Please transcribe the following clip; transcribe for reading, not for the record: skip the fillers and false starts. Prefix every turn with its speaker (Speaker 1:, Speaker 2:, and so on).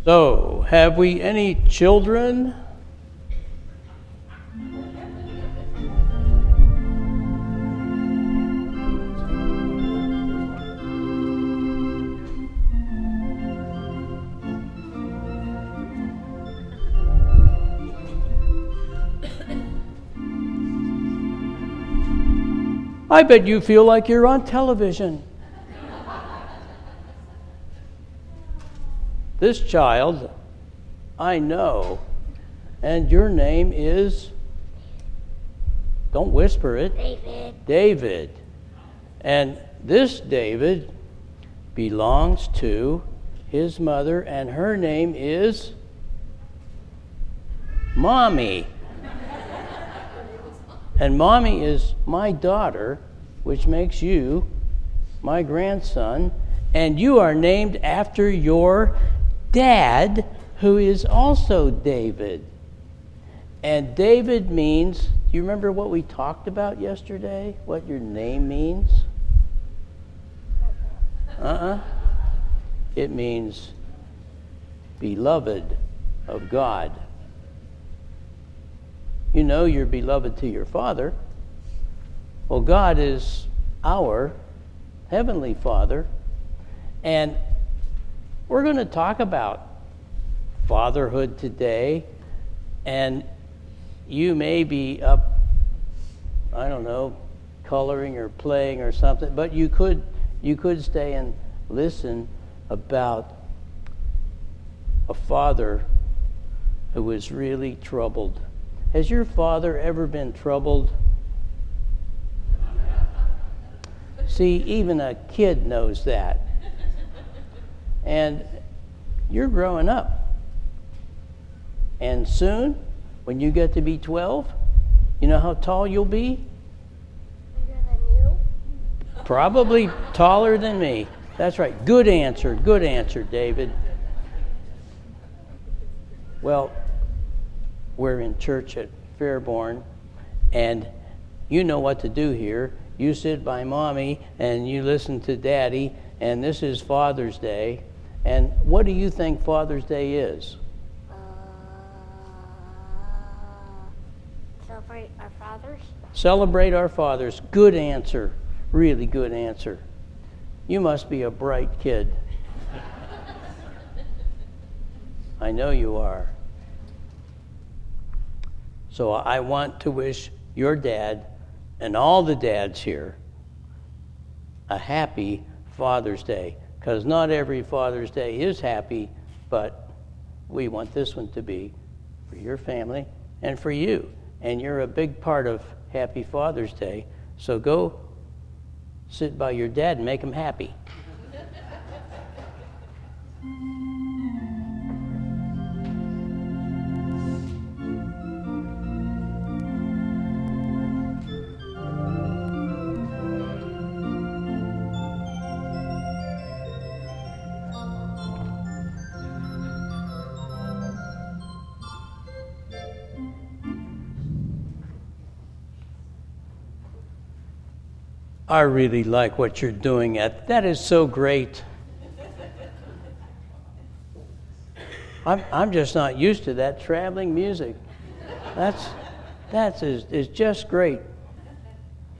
Speaker 1: So, have we any children? I bet you feel like you're on television. This child, I know, and your name is, don't whisper it. David. And this David belongs to his mother, and her name is Mommy. And Mommy is my daughter, which makes you my grandson, and you are named after your dad, who is also David. And David means, do you remember what we talked about yesterday? What your name means? It means beloved of God. You know you're beloved to your Father. Well, God is our Heavenly Father. And we're going to talk about fatherhood today. And you may be up, I don't know, coloring or playing or something, but you could stay and listen about a father who was really troubled. Has your father ever been troubled? See, even a kid knows that. And you're growing up. And soon, when you get to be 12, you know how tall you'll be?
Speaker 2: Bigger than you?
Speaker 1: Probably taller than me. That's right. Good answer, David. Well, we're in church at Fairborn, and you know what to do here. You sit by Mommy, and you listen to Daddy, and this is Father's Day. And what do you think Father's Day is?
Speaker 2: Celebrate our fathers.
Speaker 1: Celebrate our fathers. Good answer. Really good answer. You must be a bright kid. I know you are. So I want to wish your dad and all the dads here a happy Father's Day. Because not every Father's Day is happy, but we want this one to be for your family and for you. And you're a big part of Happy Father's Day. So go sit by your dad and make him happy. I really like what you're doing. That is so great. I'm just not used to that traveling music. That's is just great.